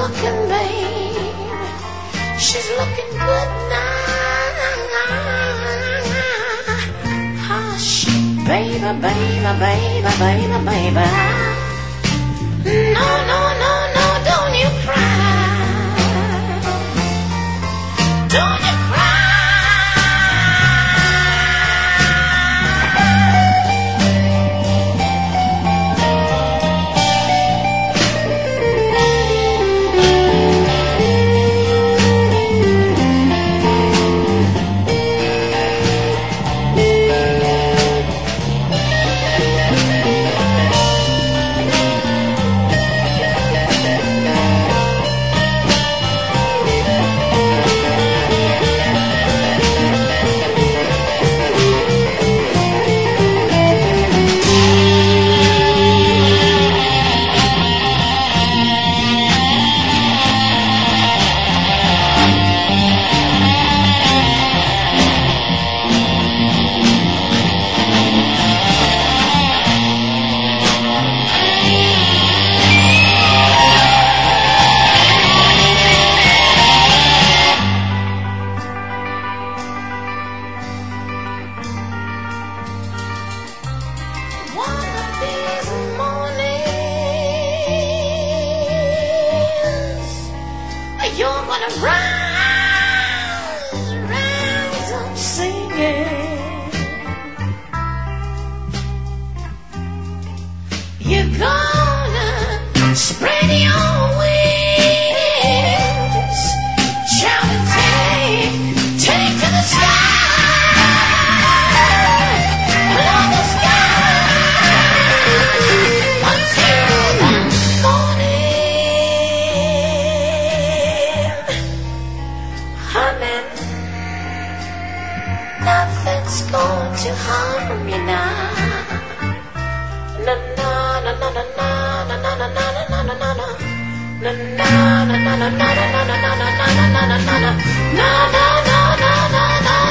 looking, babe. She's looking good now. Hush, baby, baby, baby, baby, baby. No, no, no, no, don't you cry. Don't you cry. You're gonna rise, rise up singing. You're gonna spread your wings, shout and take to the sky, love the sky until the morning. Nothing's going to harm you now. Na na na na na na na na na na na na na na. Na na na na na na na na na na na na na na na na na na na na.